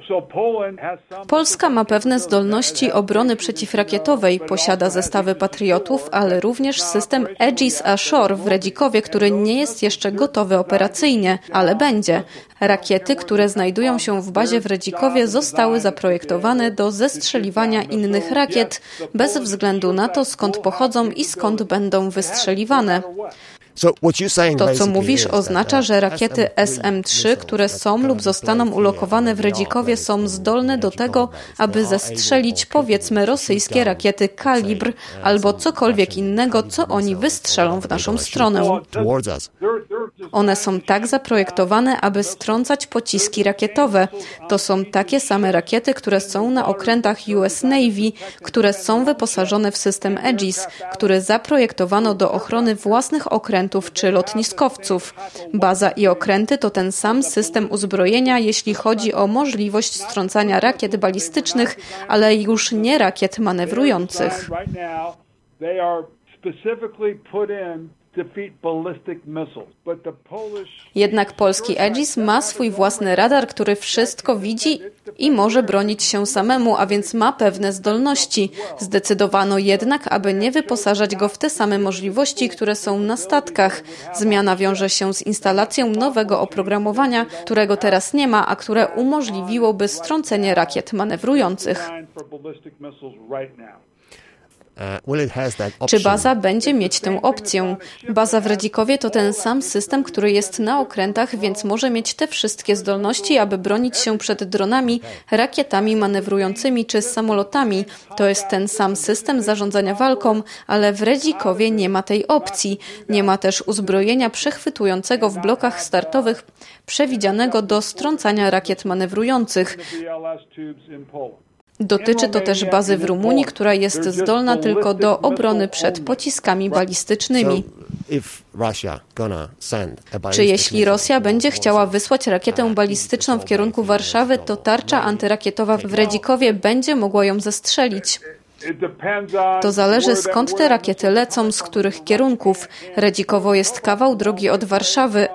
Polska ma pewne zdolności obrony przeciwrakietowej, posiada zestawy patriotów, ale również system Aegis Ashore w Redzikowie, który nie jest jeszcze gotowy operacyjnie, ale będzie. Rakiety, które znajdują się w bazie w Redzikowie, zostały zaprojektowane do zestrzeliwania innych rakiet, bez względu na to, skąd pochodzą i skąd będą wystrzeliwane. To, co mówisz, oznacza, że rakiety SM-3, które są lub zostaną ulokowane w Redzikowie, są zdolne do tego, aby zestrzelić, powiedzmy, rosyjskie rakiety Kalibr albo cokolwiek innego, co oni wystrzelą w naszą stronę. One są tak zaprojektowane, aby strącać pociski rakietowe. To są takie same rakiety, które są na okrętach US Navy, które są wyposażone w system Aegis, który zaprojektowano do ochrony własnych okrętów czy lotniskowców. Baza i okręty to ten sam system uzbrojenia, jeśli chodzi o możliwość strącania rakiet balistycznych, ale już nie rakiet manewrujących. Jednak polski Aegis ma swój własny radar, który wszystko widzi i może bronić się samemu, a więc ma pewne zdolności. Zdecydowano jednak, aby nie wyposażać go w te same możliwości, które są na statkach. Zmiana wiąże się z instalacją nowego oprogramowania, którego teraz nie ma, a które umożliwiłoby strącenie rakiet manewrujących. Czy baza będzie mieć tę opcję? Baza w Redzikowie to ten sam system, który jest na okrętach, więc może mieć te wszystkie zdolności, aby bronić się przed dronami, rakietami manewrującymi czy samolotami. To jest ten sam system zarządzania walką, ale w Redzikowie nie ma tej opcji. Nie ma też uzbrojenia przechwytującego w blokach startowych przewidzianego do strącania rakiet manewrujących. Dotyczy to też bazy w Rumunii, która jest zdolna tylko do obrony przed pociskami balistycznymi. Czy jeśli Rosja będzie chciała wysłać rakietę balistyczną w kierunku Warszawy, to tarcza antyrakietowa w Redzikowie będzie mogła ją zestrzelić? To zależy, skąd te rakiety lecą, z których kierunków. Redzikowo jest kawał drogi od Warszawy.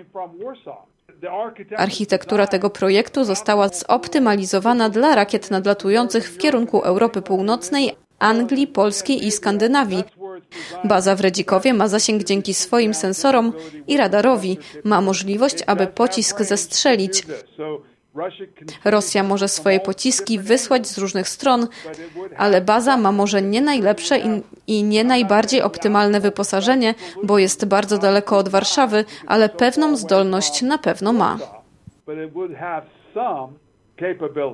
Architektura tego projektu została zoptymalizowana dla rakiet nadlatujących w kierunku Europy Północnej, Anglii, Polski i Skandynawii. Baza w Redzikowie ma zasięg dzięki swoim sensorom i radarowi. Ma możliwość, aby pocisk zestrzelić. Rosja może swoje pociski wysłać z różnych stron, ale baza ma może nie najlepsze i nie najbardziej optymalne wyposażenie, bo jest bardzo daleko od Warszawy, ale pewną zdolność na pewno ma.